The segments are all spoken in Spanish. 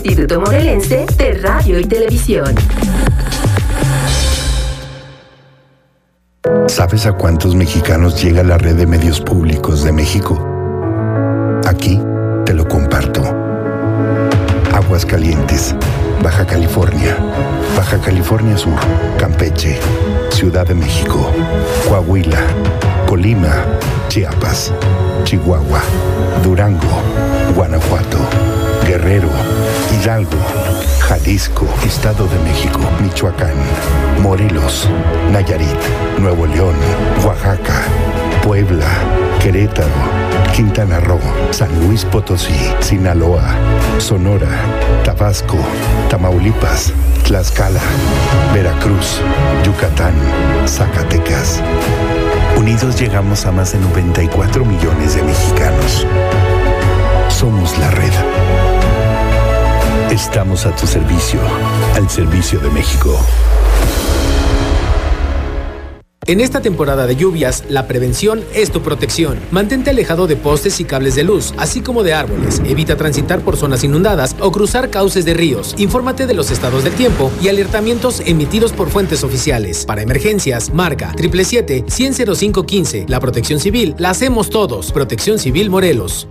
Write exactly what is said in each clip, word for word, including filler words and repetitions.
Instituto Morelense de Radio y Televisión. ¿Sabes a cuántos mexicanos llega la red de medios públicos de México? Aquí te lo comparto. Aguascalientes, Baja California, Baja California Sur, Campeche, Ciudad de México, Coahuila, Colima, Chiapas, Chihuahua, Durango, Guanajuato, Guerrero, Hidalgo, Jalisco, Estado de México, Michoacán, Morelos, Nayarit, Nuevo León, Oaxaca, Puebla, Querétaro, Quintana Roo, San Luis Potosí, Sinaloa, Sonora, Tabasco, Tamaulipas, Tlaxcala, Veracruz, Yucatán, Zacatecas. Unidos llegamos a más de noventa y cuatro millones de mexicanos. Somos la red. Estamos a tu servicio, al servicio de México. En esta temporada de lluvias, la prevención es tu protección. Mantente alejado de postes y cables de luz, así como de árboles. Evita transitar por zonas inundadas o cruzar cauces de ríos. Infórmate de los estados del tiempo y alertamientos emitidos por fuentes oficiales. Para emergencias, marca siete siete siete, cien, cero cinco quince. La protección civil la hacemos todos. Protección Civil Morelos.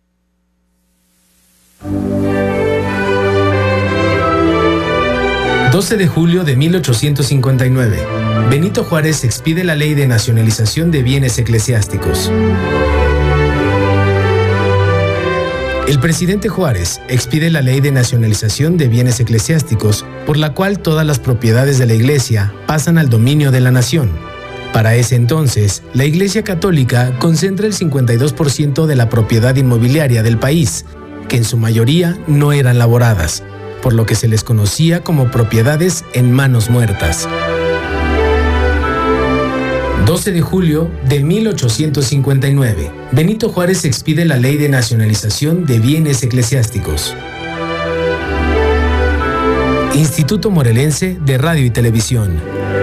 doce de julio de mil ochocientos cincuenta y nueve. Benito Juárez expide la Ley de Nacionalización de Bienes Eclesiásticos. El presidente Juárez expide la Ley de Nacionalización de Bienes Eclesiásticos, por la cual todas las propiedades de la Iglesia pasan al dominio de la nación. Para ese entonces, la Iglesia Católica concentra el cincuenta y dos por ciento de la propiedad inmobiliaria del país, que en su mayoría no eran laboradas, por lo que se les conocía como propiedades en manos muertas. doce de julio de mil ochocientos cincuenta y nueve. Benito Juárez expide la Ley de Nacionalización de Bienes Eclesiásticos. Instituto Morelense de Radio y Televisión.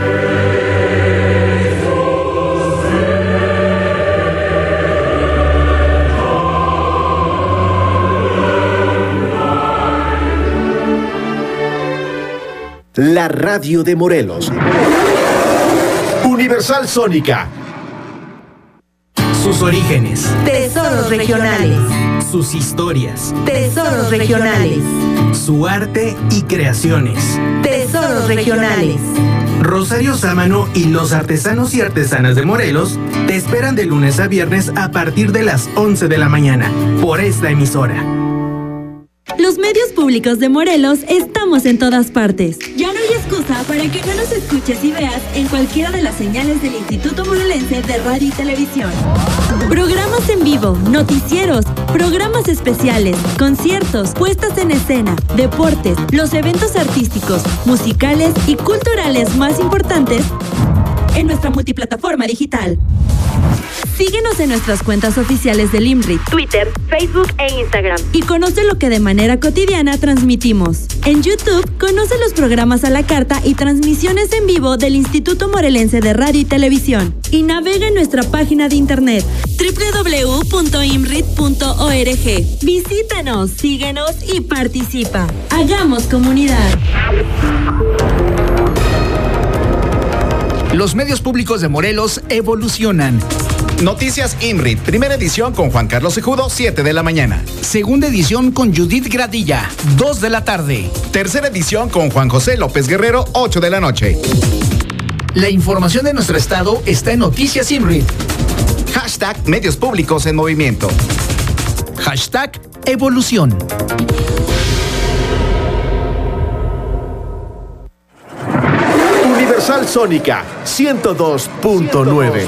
La radio de Morelos. Universal Sónica. Sus orígenes. Tesoros regionales. Sus historias. Tesoros regionales. Su arte y creaciones. Tesoros regionales. Rosario Sámano y los artesanos y artesanas de Morelos te esperan de lunes a viernes a partir de las once de la mañana por esta emisora. Los medios públicos de Morelos estamos en todas partes. Ya no hay excusa para que no nos escuches y veas en cualquiera de las señales del Instituto Morelense de Radio y Televisión. Programas en vivo, noticieros, programas especiales, conciertos, puestas en escena, deportes, los eventos artísticos, musicales y culturales más importantes en nuestra multiplataforma digital. Síguenos en nuestras cuentas oficiales del IMRIT, Twitter, Facebook e Instagram. Y conoce lo que de manera cotidiana transmitimos. En YouTube, conoce los programas a la carta y transmisiones en vivo del Instituto Morelense de Radio y Televisión. Y navega en nuestra página de internet doble u doble u doble u punto imrit punto org. Visítanos, síguenos y participa. Hagamos comunidad. Los medios públicos de Morelos evolucionan. Noticias IMRIT, primera edición con Juan Carlos Cejudo, siete de la mañana. Segunda edición con Judith Gradilla, dos de la tarde. Tercera edición con Juan José López Guerrero, ocho de la noche. La información de nuestro estado está en Noticias IMRIT. Hashtag Medios Públicos en Movimiento. Hashtag Evolución. Universal Sónica ciento dos punto nueve.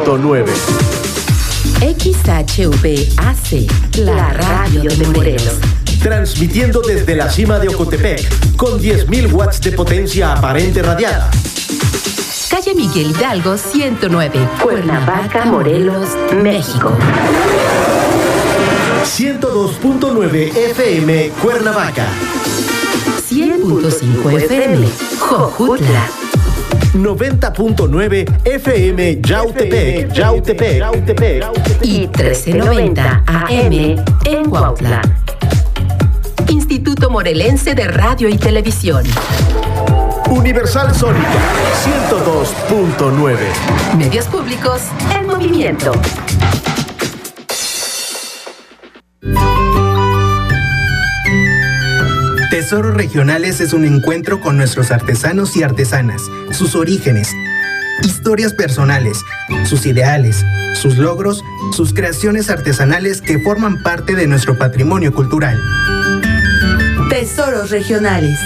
X H V A C, la radio de Morelos. Transmitiendo desde la cima de Ocotepec con diez mil watts de potencia aparente radiada. Calle Miguel Hidalgo ciento nueve, Cuernavaca, Morelos, México. ciento dos punto nueve F M Cuernavaca. cien punto cinco F M Jojutla. noventa punto nueve F M Yautepec, Yautepec, Yautepec. Y trece noventa A M en Cuautla. Instituto Morelense de Radio y Televisión. Universal Sónica ciento dos punto nueve. Medios públicos en movimiento. Tesoros Regionales es un encuentro con nuestros artesanos y artesanas, sus orígenes, historias personales, sus ideales, sus logros, sus creaciones artesanales que forman parte de nuestro patrimonio cultural. Tesoros Regionales.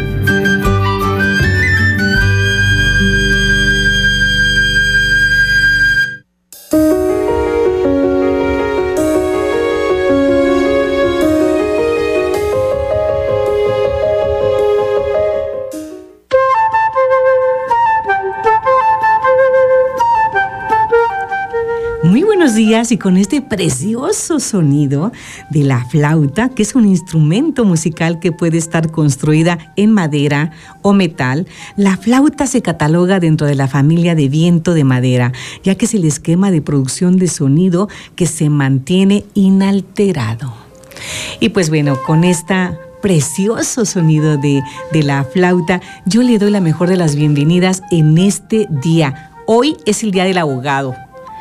Buenos días, y con este precioso sonido de la flauta, que es un instrumento musical que puede estar construida en madera o metal, la flauta se cataloga dentro de la familia de viento de madera, ya que es el esquema de producción de sonido que se mantiene inalterado. Y pues bueno, con esta precioso sonido de, de la flauta, yo le doy la mejor de las bienvenidas en este día. Hoy es el Día del Abogado.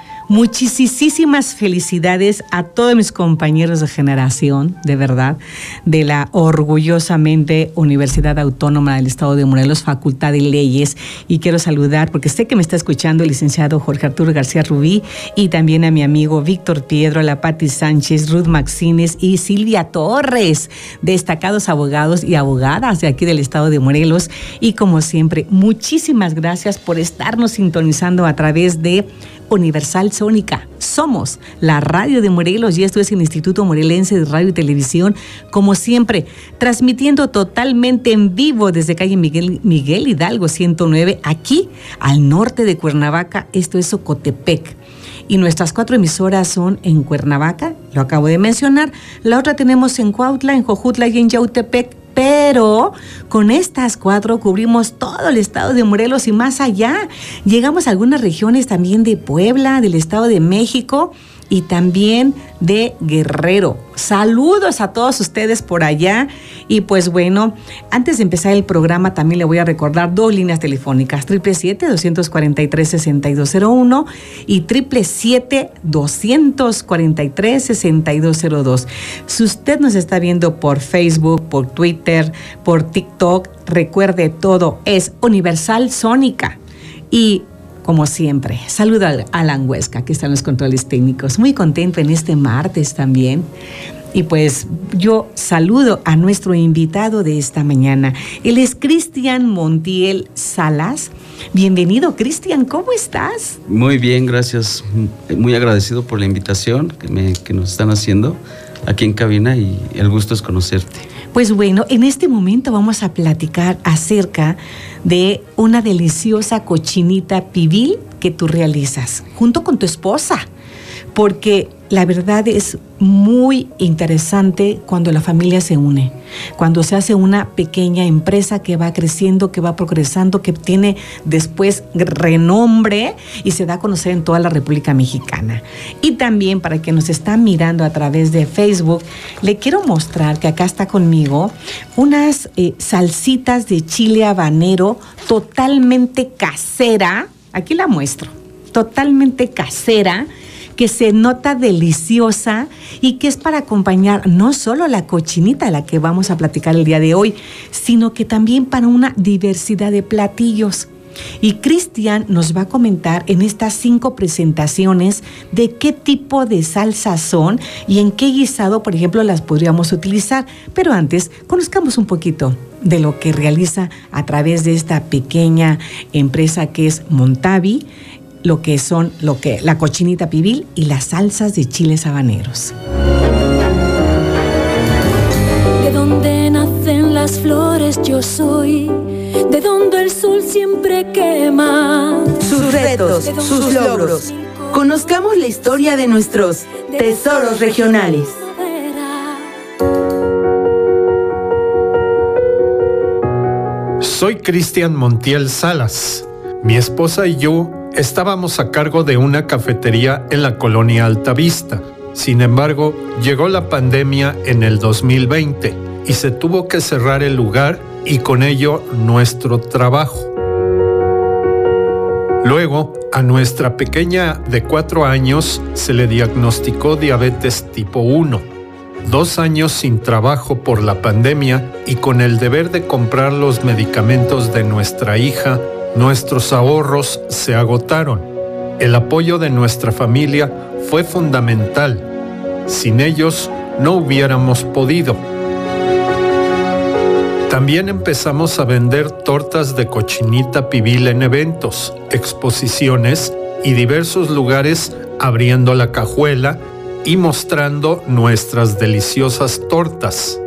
Muchísimas felicidades a todos mis compañeros de generación, de verdad, de la orgullosamente Universidad Autónoma del Estado de Morelos, Facultad de Leyes. Y quiero saludar, porque sé que me está escuchando el licenciado Jorge Arturo García Rubí, y también a mi amigo Víctor Piedro, la Pati Sánchez, Ruth Maxines y Silvia Torres, destacados abogados y abogadas de aquí del Estado de Morelos. Y como siempre, muchísimas gracias por estarnos sintonizando a través de Universal Sónica. Somos la radio de Morelos y esto es el Instituto Morelense de Radio y Televisión, como siempre, transmitiendo totalmente en vivo desde calle Miguel, Miguel Hidalgo ciento nueve, aquí al norte de Cuernavaca. Esto es Ocotepec. Y nuestras cuatro emisoras son en Cuernavaca, lo acabo de mencionar. La otra tenemos en Cuautla, en Jojutla y en Yautepec. Pero con estas cuatro cubrimos todo el estado de Morelos y más allá. Llegamos a algunas regiones también de Puebla, del Estado de México y también de Guerrero. Saludos a todos ustedes por allá. Y pues bueno, antes de empezar el programa también le voy a recordar dos líneas telefónicas: siete siete siete, dos cuatro tres, seis dos cero uno y siete siete siete, dos cuatro tres, seis dos cero dos. Si usted nos está viendo por Facebook, por Twitter, por TikTok, recuerde, todo es Universal Sónica. Y como siempre, saludo a Alan Huesca, que está en los controles técnicos. Muy contento en este martes también. Y pues yo saludo a nuestro invitado de esta mañana. Él es Cristian Montiel Salas. Bienvenido, Cristian, ¿cómo estás? Muy bien, gracias. Muy agradecido por la invitación que, me, que nos están haciendo aquí en cabina, y el gusto es conocerte. Pues bueno, en este momento vamos a platicar acerca de una deliciosa cochinita pibil que tú realizas junto con tu esposa, porque la verdad es muy interesante cuando la familia se une, cuando se hace una pequeña empresa que va creciendo, que va progresando, que tiene después renombre y se da a conocer en toda la República Mexicana. Y también, para quien nos está mirando a través de Facebook, le quiero mostrar que acá está conmigo unas eh, salsitas de chile habanero totalmente casera. Aquí la muestro, totalmente casera, que se nota deliciosa y que es para acompañar no solo la cochinita de la que vamos a platicar el día de hoy, sino que también para una diversidad de platillos. Y Cristian nos va a comentar en estas cinco presentaciones de qué tipo de salsas son y en qué guisado, por ejemplo, las podríamos utilizar. Pero antes, conozcamos un poquito de lo que realiza a través de esta pequeña empresa que es Montavi, lo que son lo que la cochinita pibil y las salsas de chiles habaneros. De donde nacen las flores yo soy, de donde el sol siempre quema. Sus retos, sus logros. Conozcamos la historia de nuestros tesoros regionales. Soy Cristian Montiel Salas. Mi esposa y yo estábamos a cargo de una cafetería en la colonia Altavista. Sin embargo, llegó la pandemia en el dos mil veinte y se tuvo que cerrar el lugar y con ello nuestro trabajo. Luego, a nuestra pequeña de cuatro años se le diagnosticó diabetes tipo uno. Dos años sin trabajo por la pandemia y con el deber de comprar los medicamentos de nuestra hija, nuestros ahorros se agotaron. El apoyo de nuestra familia fue fundamental. Sin ellos no hubiéramos podido. También empezamos a vender tortas de cochinita pibil en eventos, exposiciones y diversos lugares, abriendo la cajuela y mostrando nuestras deliciosas tortas.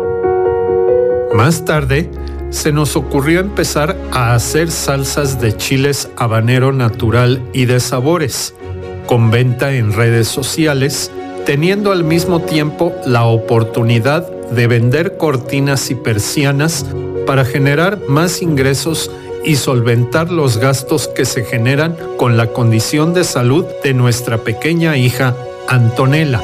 Más tarde, se nos ocurrió empezar a hacer salsas de chiles habanero natural y de sabores, con venta en redes sociales, teniendo al mismo tiempo la oportunidad de vender cortinas y persianas para generar más ingresos y solventar los gastos que se generan con la condición de salud de nuestra pequeña hija Antonella.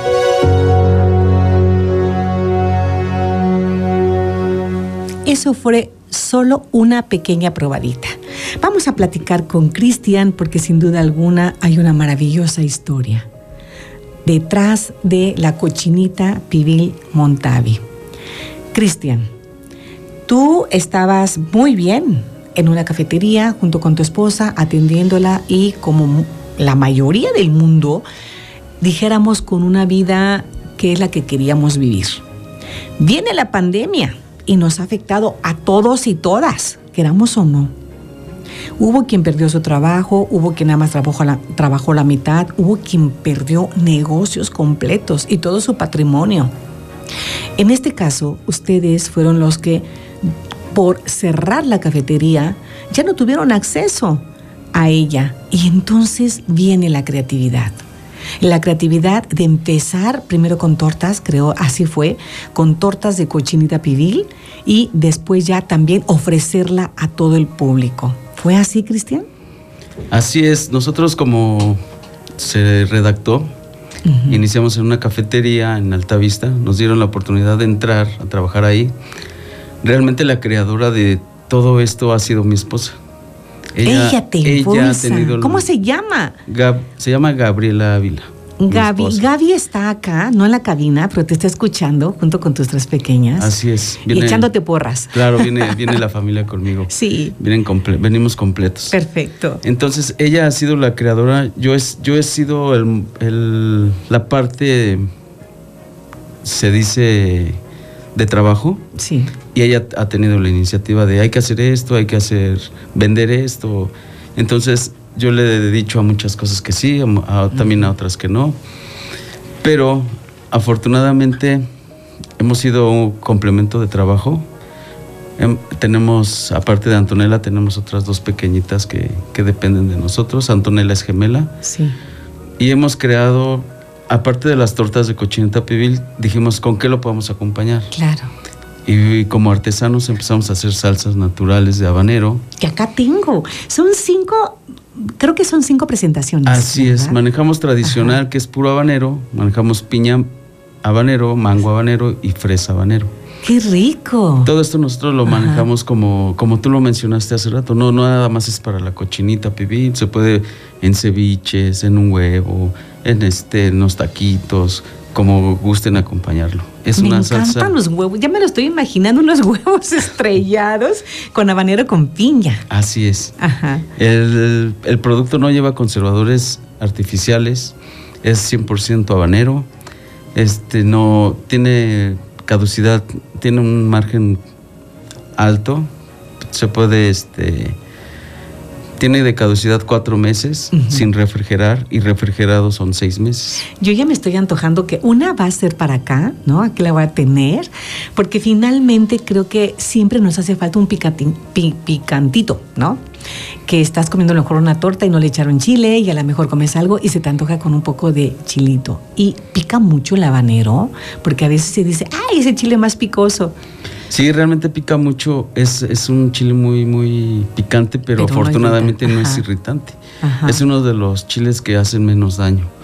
Eso fue solo una pequeña probadita. Vamos a platicar con Cristian porque sin duda alguna hay una maravillosa historia detrás de la cochinita pibil Montavi. Cristian, tú estabas muy bien en una cafetería junto con tu esposa atendiéndola y como la mayoría del mundo, dijéramos con una vida que es la que queríamos vivir. Viene la pandemia y nos ha afectado a todos y todas, queramos o no. Hubo quien perdió su trabajo, hubo quien nada más trabajó la, trabajó la mitad, hubo quien perdió negocios completos y todo su patrimonio. En este caso, ustedes fueron los que, por cerrar la cafetería, ya no tuvieron acceso a ella. Y entonces viene la creatividad. La creatividad de empezar primero con tortas, creo así fue, con tortas de cochinita pibil y después ya también ofrecerla a todo el público. ¿Fue así, Cristian? Así es. Nosotros, como se redactó, uh-huh. iniciamos en una cafetería en Altavista. Nos dieron la oportunidad de entrar a trabajar ahí. Realmente la creadora de todo esto ha sido mi esposa. Ella, ella te ella ha tenido ¿Cómo el, se llama? Gab, se llama Gabriela Ávila. Gaby, Gaby está acá, no en la cabina, pero te está escuchando junto con tus tres pequeñas. Así es. Viene, y echándote porras. Claro, viene, viene la familia conmigo. Sí. Vienen comple- venimos completos. Perfecto. Entonces, ella ha sido la creadora. Yo, es, yo he sido el, el, la parte, se dice, de trabajo. Sí. Y ella ha tenido la iniciativa de hay que hacer esto, hay que hacer, vender esto. Entonces, yo le he dicho a muchas cosas que sí, a, a, también a otras que no. Pero, afortunadamente, hemos sido un complemento de trabajo. Em, tenemos, aparte de Antonella, tenemos otras dos pequeñitas que, que dependen de nosotros. Antonella es gemela. Sí. Y hemos creado, aparte de las tortas de cochinita pibil, dijimos, ¿con qué lo podemos acompañar? Claro. Y como artesanos empezamos a hacer salsas naturales de habanero. Que acá tengo. Son cinco, creo que son cinco presentaciones. Así ¿verdad? Es. Manejamos tradicional, ajá. que es puro habanero. Manejamos piña habanero, mango habanero y fresa habanero. ¡Qué rico! Todo esto nosotros lo manejamos como, como tú lo mencionaste hace rato. No, no nada más es para la cochinita pibil. Se puede en ceviches, en un huevo, en este, en unos taquitos, como gusten acompañarlo. Es me una encantan salsa. Los huevos, ya me lo estoy imaginando, unos huevos estrellados con habanero con piña. Así es. Ajá. El, el producto no lleva conservadores artificiales, es cien por ciento habanero, este, no tiene caducidad, tiene un margen alto, se puede, este, tiene de caducidad cuatro meses uh-huh. sin refrigerar y refrigerado son seis meses. Yo ya me estoy antojando que una va a ser para acá, ¿no? Aquí la voy a tener, porque finalmente creo que siempre nos hace falta un picatín, pi, picantito, ¿no? Que estás comiendo a lo mejor una torta y no le echaron chile y a lo mejor comes algo y se te antoja con un poco de chilito. Y pica mucho el habanero, porque a veces se dice, ¡ay, ese chile más picoso! Sí, realmente pica mucho, es, es un chile muy, muy picante, pero, pero afortunadamente no, no es irritante. Ajá. Es uno de los chiles que hacen menos daño.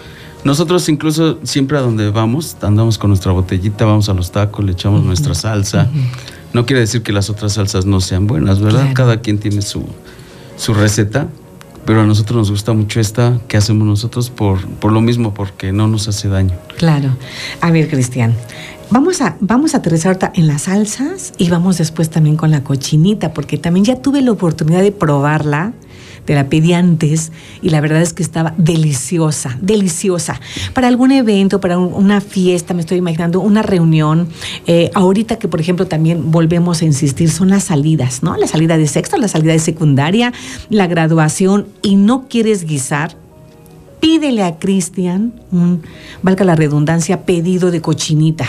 Nosotros incluso siempre a donde vamos, andamos con nuestra botellita, vamos a los tacos, le echamos uh-huh. nuestra salsa. Uh-huh. No quiere decir que las otras salsas no sean buenas, ¿verdad? Claro. Cada quien tiene su, su receta, pero a nosotros nos gusta mucho esta que hacemos nosotros por, por lo mismo, porque no nos hace daño. Claro. A ver, Cristian, vamos a, vamos a aterrizar ahorita en las salsas y vamos después también con la cochinita, porque también ya tuve la oportunidad de probarla. Te la pedí antes y la verdad es que estaba deliciosa, deliciosa. Para algún evento, para un, una fiesta, me estoy imaginando, una reunión. Eh, ahorita que, por ejemplo, también volvemos a insistir, son las salidas, ¿no? La salida de sexto, la salida de secundaria, la graduación, y no quieres guisar, pídele a Cristian un, valga la redundancia, pedido de cochinita.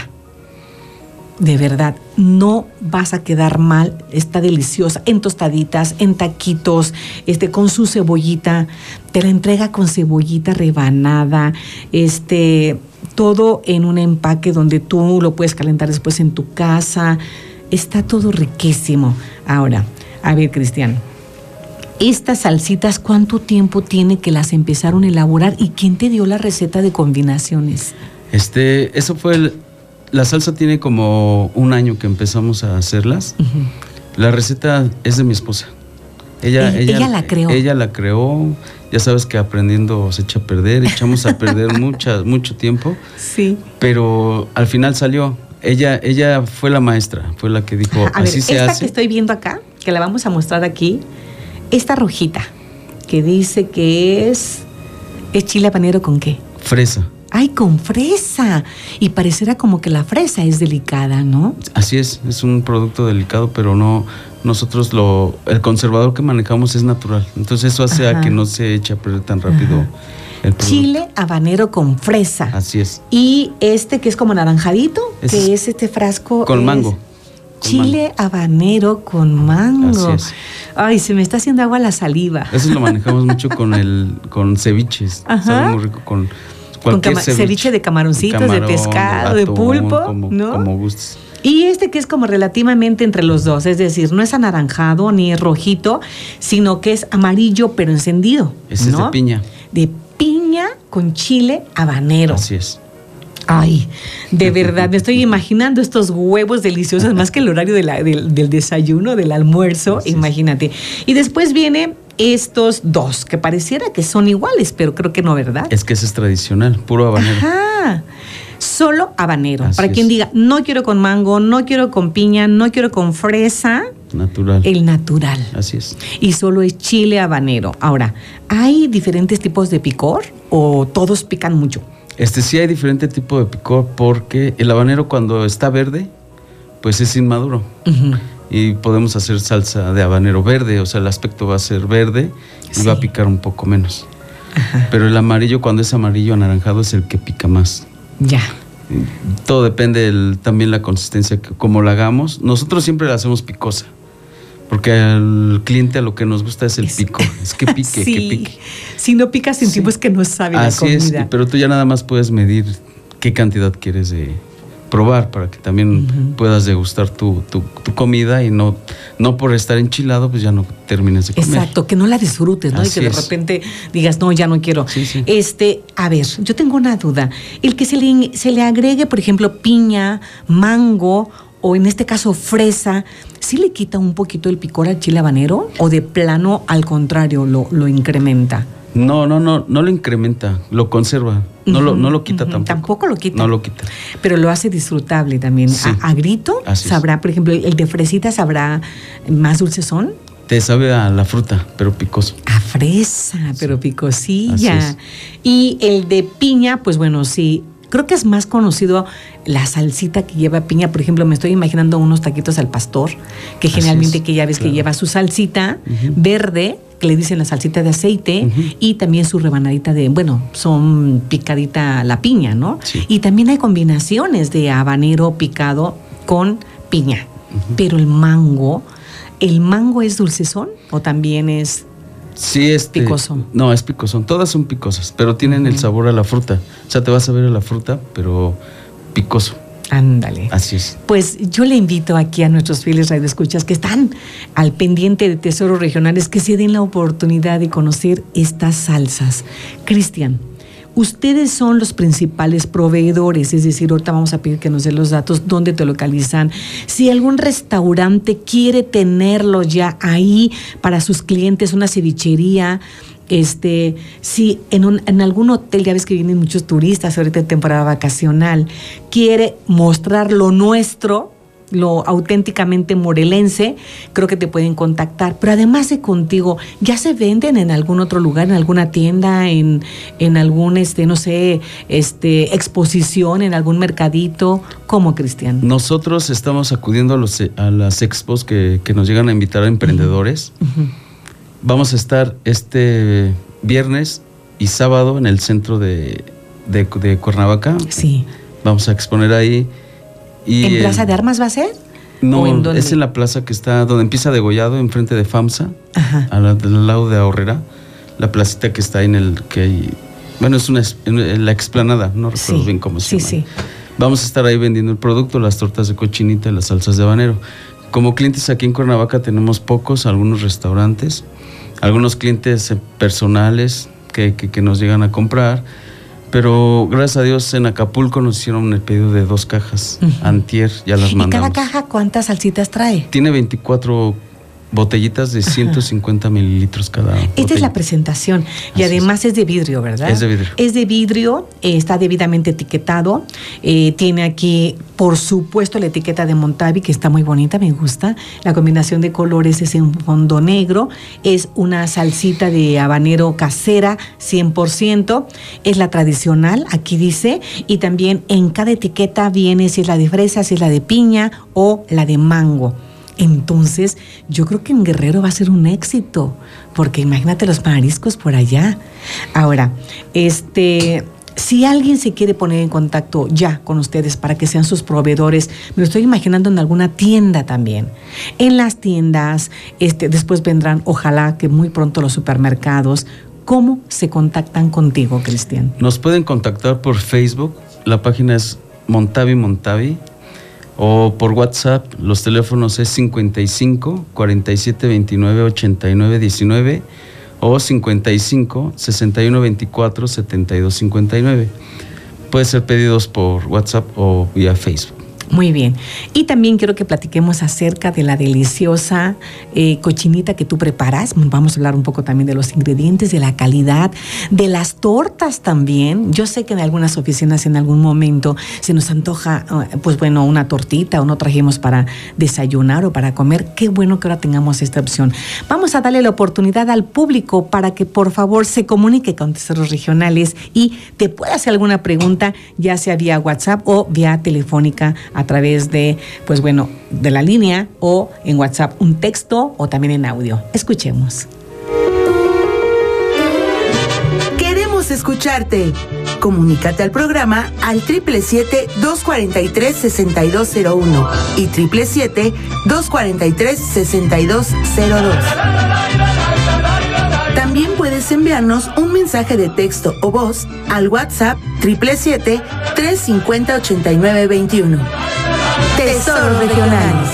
De verdad, no vas a quedar mal, está deliciosa, en tostaditas, en taquitos, este, con su cebollita, te la entrega con cebollita rebanada, este, todo en un empaque donde tú lo puedes calentar después en tu casa, está todo riquísimo. Ahora, a ver, Cristian, estas salsitas, ¿cuánto tiempo tiene que las empezaron a elaborar y quién te dio la receta de combinaciones? Este, eso fue el... La salsa tiene como un año que empezamos a hacerlas. Uh-huh. La receta es de mi esposa. Ella, ella, ella, ella la creó. Ella la creó. Ya sabes que aprendiendo se echa a perder. Echamos a perder mucha, mucho tiempo. Sí. Pero al final salió. Ella, ella fue la maestra. Fue la que dijo, a así ver, se esta hace. Que estoy viendo acá, que la vamos a mostrar aquí, esta rojita, que dice que es... ¿Es chile habanero con qué? Fresa. ¡Ay, con fresa! Y pareciera como que la fresa es delicada, ¿no? Así es, es un producto delicado, pero no, nosotros lo, el conservador que manejamos es natural. Entonces eso hace Ajá. a que no se eche a perder tan rápido Ajá. el producto. Chile habanero con fresa. Así es. Y este que es como naranjadito, Ese que es, es este frasco. Con es mango. Con chile mango. habanero con mango. Así es. Ay, se me está haciendo agua la saliva. Eso lo manejamos mucho con el, con ceviches. Ajá. Sabe muy rico con... Con cama- ceviche. ceviche de camaroncitos, de, camarón, de pescado, de, atún, de pulpo, como, ¿no? Como gustes. Y este que es como relativamente entre los dos, es decir, no es anaranjado ni es rojito, sino que es amarillo pero encendido. Ese ¿no? es de piña. De piña con chile habanero. Así es. Ay, de verdad, me estoy imaginando estos huevos deliciosos, más que el horario de la, del, del desayuno, del almuerzo, Así imagínate. Es. Y después viene estos dos, que pareciera que son iguales, pero creo que no, ¿verdad? Es que ese es tradicional, puro habanero. Ajá, solo habanero. Así Para es. quien diga, no quiero con mango, no quiero con piña, no quiero con fresa. Natural. El natural. Así es. Y solo es chile habanero. Ahora, ¿hay diferentes tipos de picor o todos pican mucho? Este sí hay diferente tipo de picor porque el habanero cuando está verde, pues es inmaduro. Uh-huh. Y podemos hacer salsa de habanero verde, o sea, el aspecto va a ser verde y sí. va a picar un poco menos. Ajá. Pero el amarillo, cuando es amarillo anaranjado, es el que pica más. Ya. Todo depende del, también la consistencia, que, como la hagamos. Nosotros siempre la hacemos picosa. Porque al cliente a lo que nos gusta es el es, pico, es que pique, sí. que pique. Si no pica, sentimos sí. que no sabe Así la comida. Es, pero tú ya nada más puedes medir qué cantidad quieres de probar para que también uh-huh. puedas degustar tu, tu, tu comida y no, no por estar enchilado pues ya no termines de comer. Exacto, que no la disfrutes, ¿no? Así y que de es. repente digas, no, ya no quiero. Sí, sí. Este, a ver, yo tengo una duda. El que se le, se le agregue, por ejemplo, piña, mango o en este caso fresa, ¿sí le quita un poquito el picor al chile habanero o de plano al contrario lo, lo incrementa? No, no, no, no lo incrementa, lo conserva, no, uh-huh, lo, no lo quita uh-huh, tampoco. Tampoco lo quita. No lo quita. Pero lo hace disfrutable también. Sí. A, a grito Así sabrá, es. por ejemplo, el de fresita sabrá más dulcezón. Te sabe a la fruta, pero picoso. A fresa, pero picosilla. Y el de piña, pues bueno, sí. Creo que es más conocido la salsita que lleva piña. Por ejemplo, me estoy imaginando unos taquitos al pastor, que Así generalmente es, que ya ves claro. que lleva su salsita uh-huh. verde, que le dicen la salsita de aceite, uh-huh. y también su rebanadita de, bueno, son picadita la piña, ¿no? Sí. Y también hay combinaciones de habanero picado con piña. Uh-huh. Pero el mango, ¿el mango es dulcezón o también es... Sí, este, picoso? No, es picosón. Todas son picosas, pero tienen uh-huh. el sabor a la fruta. O sea, te vas a ver a la fruta, pero picoso. Ándale. Así es. Pues yo le invito aquí a nuestros fieles radioescuchas que están al pendiente de Tesoros Regionales que se den la oportunidad de conocer estas salsas. Cristian, ustedes son los principales proveedores, es decir, ahorita vamos a pedir que nos den los datos, dónde te localizan. Si algún restaurante quiere tenerlo ya ahí para sus clientes, una cevichería, este, si en, un, en algún hotel, ya ves que vienen muchos turistas ahorita en temporada vacacional, quiere mostrar lo nuestro, lo auténticamente morelense, creo que te pueden contactar. Pero además de contigo, ¿ya se venden en algún otro lugar, en alguna tienda, en, en algún, este, no sé, este, exposición, en algún mercadito? ¿Cómo, Cristian? Nosotros estamos acudiendo a, los, a las expos que, que nos llegan a invitar a emprendedores. Uh-huh. Vamos a estar este viernes y sábado en el centro de, de, de Cuernavaca. Sí. Vamos a exponer ahí. Y ¿En Plaza el, de Armas va a ser? No, en es en la plaza que está, donde empieza Degollado, enfrente de FAMSA, Ajá. al, al lado de Ahorrera, la placita que está en el, que hay, bueno, es una, en la explanada, no recuerdo sí, bien cómo se sí, llama. Sí. Vamos a estar ahí vendiendo el producto, las tortas de cochinita y las salsas de habanero. Como clientes aquí en Cuernavaca tenemos pocos, algunos restaurantes, algunos clientes personales que, que, que nos llegan a comprar. Pero gracias a Dios en Acapulco nos hicieron el pedido de dos cajas. Uh-huh. Antier, ya las mandamos. ¿Y cada caja cuántas salsitas trae? Tiene veinticuatro botellitas de ciento cincuenta Ajá. mililitros cada botella. Esta es la presentación. Y Así además es. es de vidrio, ¿verdad? Es de vidrio. Es de vidrio, eh, está debidamente etiquetado. Eh, tiene aquí, por supuesto, la etiqueta de Montavi, que está muy bonita, me gusta. La combinación de colores es en fondo negro. Es una salsita de habanero casera, cien por ciento. Es la tradicional, aquí dice. Y también en cada etiqueta viene si es la de fresa, si es la de piña o la de mango. Entonces, yo creo que en Guerrero va a ser un éxito, porque imagínate los mariscos por allá. Ahora, este, si alguien se quiere poner en contacto ya con ustedes para que sean sus proveedores, me lo estoy imaginando en alguna tienda también. En las tiendas, este, después vendrán, ojalá que muy pronto los supermercados. ¿Cómo se contactan contigo, Cristian? Nos pueden contactar por Facebook, la página es Montavi Montavi. O por WhatsApp, los teléfonos es cincuenta y cinco, cuarenta y siete, veintinueve, ochenta y nueve, diecinueve o cincuenta y cinco, sesenta y uno, veinticuatro, setenta y dos, cincuenta y nueve. Puede ser pedidos por WhatsApp o vía Facebook. Muy bien. Y también quiero que platiquemos acerca de la deliciosa eh, cochinita que tú preparas. Vamos a hablar un poco también de los ingredientes, de la calidad, de las tortas también. Yo sé que en algunas oficinas en algún momento se nos antoja, pues bueno, una tortita o no trajimos para desayunar o para comer. Qué bueno que ahora tengamos esta opción. Vamos a darle la oportunidad al público para que por favor se comunique con Tesoros Regionales y te pueda hacer alguna pregunta, ya sea vía WhatsApp o vía telefónica a través de, pues bueno, de la línea o en WhatsApp, un texto o también en audio. Escuchemos. Queremos escucharte. Comunícate al programa al siete siete siete, dos cuatro tres, seis dos cero uno y siete siete siete, dos cuatro tres, seis dos cero dos. También puedes enviarnos un mensaje de texto o voz al WhatsApp siete siete siete, tres cinco cero, ocho nueve dos uno. Tesoros Regionales.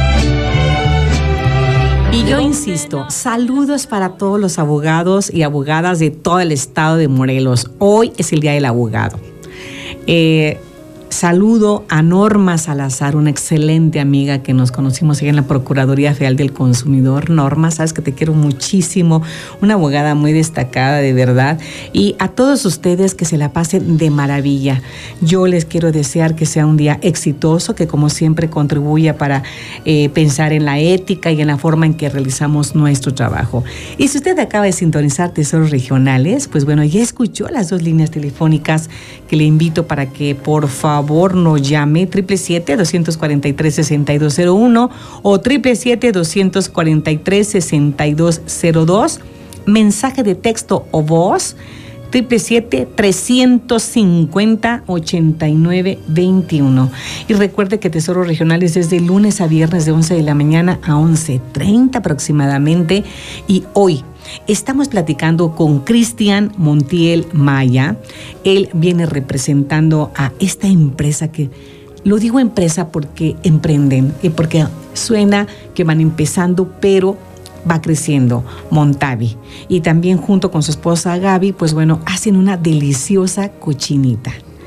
Y yo insisto, saludos para todos los abogados y abogadas de todo el estado de Morelos. Hoy es el Día del Abogado. Eh, Saludo a Norma Salazar, una excelente amiga que nos conocimos allá en la Procuraduría Federal del Consumidor. Norma, sabes que te quiero muchísimo, una abogada muy destacada, de verdad. Y a todos ustedes que se la pasen de maravilla. Yo les quiero desear que sea un día exitoso, que como siempre contribuya para eh, pensar en la ética y en la forma en que realizamos nuestro trabajo. Y si usted acaba de sintonizar Tesoros Regionales, pues bueno, ya escuchó las dos líneas telefónicas que le invito para que por favor favor nos llame siete siete siete, dos cuatro tres, seis dos cero uno o siete siete siete, dos cuatro tres, seis dos cero dos, mensaje de texto o voz siete siete siete, tres cinco cero, ocho nueve dos uno. Y recuerde que Tesoros Regionales es de lunes a viernes de once de la mañana a once treinta aproximadamente. Y hoy estamos platicando con Cristian Montiel Maya. Él viene representando a esta empresa que, lo digo empresa porque emprenden y porque suena que van empezando, pero va creciendo, Montavi. Y también junto con su esposa Gaby, pues bueno, hacen una deliciosa cochinita.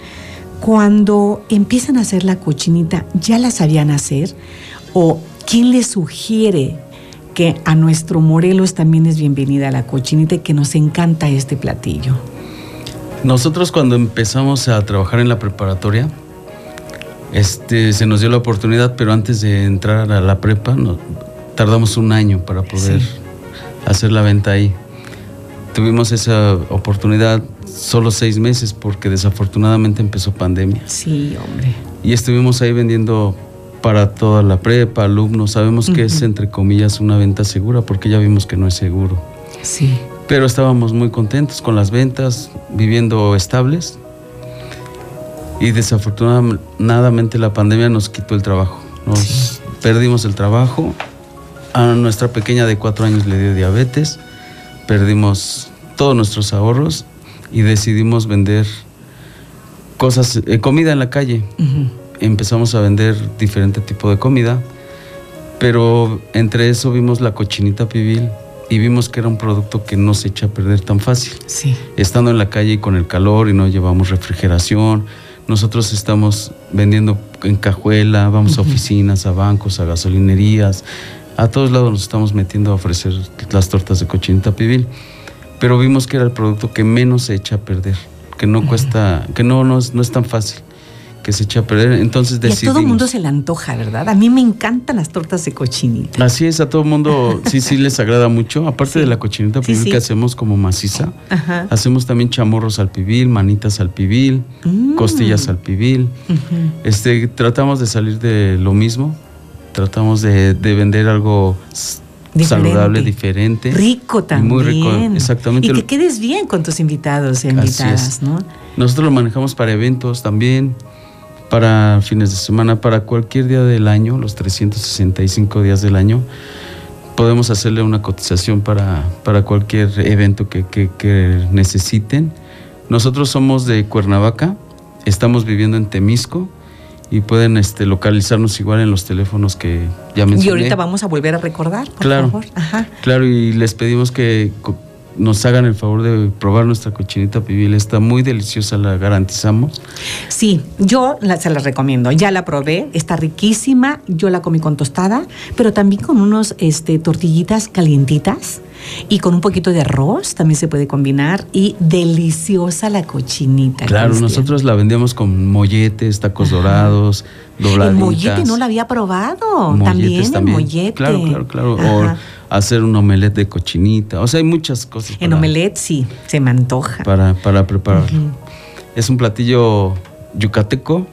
Cuando empiezan a hacer la cochinita, ¿ya la sabían hacer? ¿O quién les sugiere que a nuestro Morelos también es bienvenida la cochinita y que nos encanta este platillo? Nosotros cuando empezamos a trabajar en la preparatoria, este, se nos dio la oportunidad, pero antes de entrar a la prepa, no, tardamos un año para poder sí. hacer la venta ahí. Tuvimos esa oportunidad solo seis meses porque desafortunadamente empezó pandemia. Sí, hombre. Y estuvimos ahí vendiendo para toda la prepa, alumnos. Sabemos que uh-huh. es, entre comillas, una venta segura porque ya vimos que no es seguro. Sí. Pero estábamos muy contentos con las ventas, viviendo estables. Y desafortunadamente la pandemia nos quitó el trabajo. Nos sí. perdimos el trabajo. A nuestra pequeña de cuatro años le dio diabetes. Perdimos todos nuestros ahorros y decidimos vender cosas, eh, comida en la calle. Uh-huh. Empezamos a vender diferente tipo de comida, pero entre eso vimos la cochinita pibil y vimos que era un producto que no se echa a perder tan fácil. Sí. Estando en la calle y con el calor y no llevamos refrigeración, nosotros estamos vendiendo en cajuela, vamos uh-huh. a oficinas, a bancos, a gasolinerías, a todos lados nos estamos metiendo a ofrecer las tortas de cochinita pibil, pero vimos que era el producto que menos se echa a perder, que no uh-huh. cuesta, que no, no, es, no es tan fácil, que se echa a perder. Entonces decidimos. Y a todo el mundo se le antoja, ¿verdad? A mí me encantan las tortas de cochinita. Así es, a todo el mundo sí, sí les agrada mucho. Aparte sí. de la cochinita pibil sí, sí. que hacemos como maciza, ajá. hacemos también chamorros al pibil, manitas al pibil, mm. costillas al pibil. Uh-huh. Este, tratamos de salir de lo mismo. Tratamos de, de vender algo diferente. Saludable, diferente. Rico también. Muy rico, exactamente. Y que quedes bien con tus invitados e invitadas, ¿no? Nosotros lo manejamos para eventos también, para fines de semana, para cualquier día del año, los trescientos sesenta y cinco días del año. Podemos hacerle una cotización para, para cualquier evento que, que, que necesiten. Nosotros somos de Cuernavaca, estamos viviendo en Temisco. Y pueden este, localizarnos igual en los teléfonos que ya mencioné. Y ahorita vamos a volver a recordar, por claro, favor. Ajá. Claro, y les pedimos que nos hagan el favor de probar nuestra cochinita pibil. Está muy deliciosa, la garantizamos. Sí, yo la, se la recomiendo. Ya la probé, está riquísima. Yo la comí con tostada, pero también con unos este, tortillitas calientitas. Y con un poquito de arroz también se puede combinar. Y deliciosa la cochinita. Claro, Cristian. Nosotros la vendíamos con molletes, tacos Ajá. dorados, dobladitas. El mollete no la había probado. Molletes también, también el mollete. Claro, claro, claro. Ajá. O hacer un omelette de cochinita. O sea, hay muchas cosas. En para, omelette sí, se me antoja. Para, para prepararlo. Uh-huh. Es un platillo yucateco,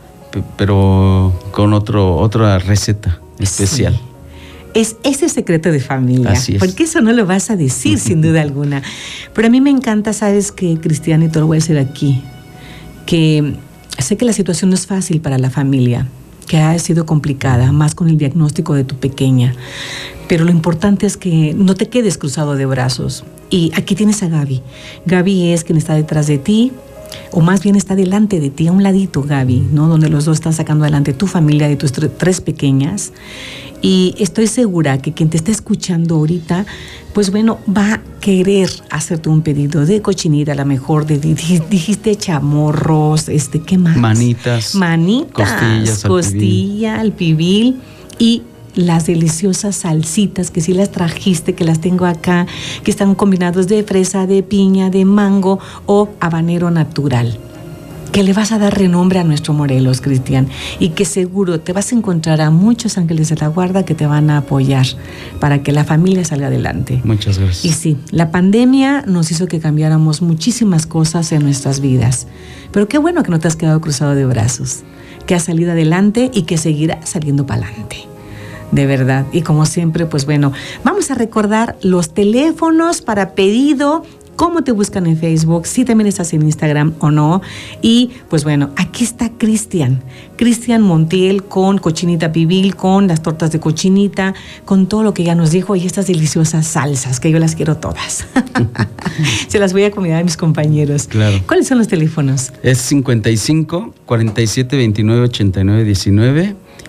pero con otro, otra receta especial. Sí. Es ese secreto de familia, Así es. Porque eso no lo vas a decir sin duda alguna. Pero a mí me encanta, ¿sabes qué, Cristian? Y te lo voy a decir aquí, que sé que la situación no es fácil para la familia, que ha sido complicada, más con el diagnóstico de tu pequeña. Pero lo importante es que no te quedes cruzado de brazos. Y aquí tienes a Gaby. Gaby es quien está detrás de ti, o más bien está delante de ti, a un ladito, Gaby, ¿no? Donde los dos están sacando adelante tu familia de tus tre- tres pequeñas. Y estoy segura que quien te está escuchando ahorita, pues bueno, va a querer hacerte un pedido de cochinita, a lo mejor de, dijiste chamorros, este, ¿qué más? Manitas. Manitas. Costillas al costilla al pibil. Y las deliciosas salsitas que sí las trajiste, que las tengo acá, que están combinados de fresa, de piña, de mango o habanero natural. Que le vas a dar renombre a nuestro Morelos, Cristian, y que seguro te vas a encontrar a muchos ángeles de la guarda que te van a apoyar para que la familia salga adelante. Muchas gracias. Y sí, la pandemia nos hizo que cambiáramos muchísimas cosas en nuestras vidas, pero qué bueno que no te has quedado cruzado de brazos, que has salido adelante y que seguirás saliendo para adelante. De verdad. Y como siempre, pues bueno, vamos a recordar los teléfonos para pedido. ¿Cómo te buscan en Facebook? Si también estás en Instagram o no. Y pues bueno, aquí está Cristian. Cristian Montiel con cochinita pibil, con las tortas de cochinita, con todo lo que ya nos dijo y estas deliciosas salsas, que yo las quiero todas. Se las voy a combinar a mis compañeros. Claro. ¿Cuáles son los teléfonos? Es cincuenta y cinco, cuarenta y siete, veintinueve, ochenta y nueve, diecinueve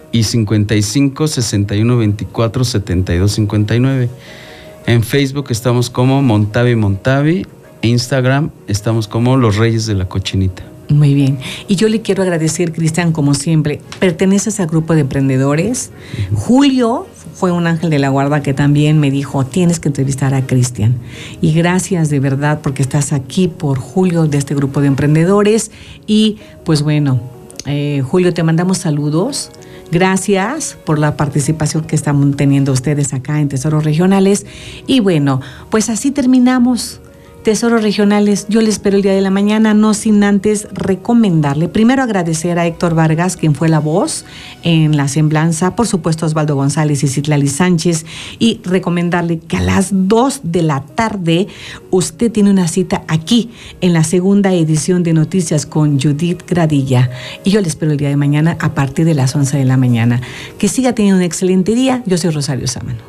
y cincuenta y cinco, sesenta y uno, veinticuatro, setenta y dos, cincuenta y nueve. En Facebook estamos como Montavi Montavi, Instagram estamos como Los Reyes de la Cochinita. Muy bien. Y yo le quiero agradecer, Cristian, como siempre, perteneces al grupo de emprendedores. Uh-huh. Julio fue un ángel de la guarda que también me dijo, tienes que entrevistar a Cristian. Y gracias de verdad porque estás aquí por Julio de este grupo de emprendedores. Y pues bueno, eh, Julio, te mandamos saludos. Gracias por la participación que están teniendo ustedes acá en Tesoros Regionales. Y bueno, pues así terminamos Tesoros Regionales. Yo les espero el día de la mañana, no sin antes recomendarle, primero agradecer a Héctor Vargas, quien fue la voz en la semblanza, por supuesto Osvaldo González y Citlali Sánchez, y recomendarle que a las dos de la tarde usted tiene una cita aquí en la segunda edición de Noticias con Judith Gradilla. Y yo les espero el día de mañana a partir de las once de la mañana. Que siga teniendo un excelente día. Yo soy Rosario Sámano.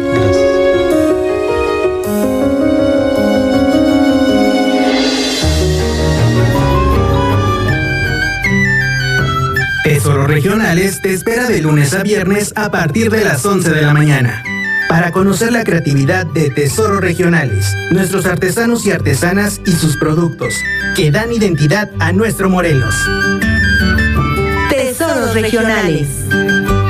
Tesoros Regionales te espera de lunes a viernes a partir de las once de la mañana. Para conocer la creatividad de Tesoros Regionales, nuestros artesanos y artesanas y sus productos, que dan identidad a nuestro Morelos. Tesoros Regionales.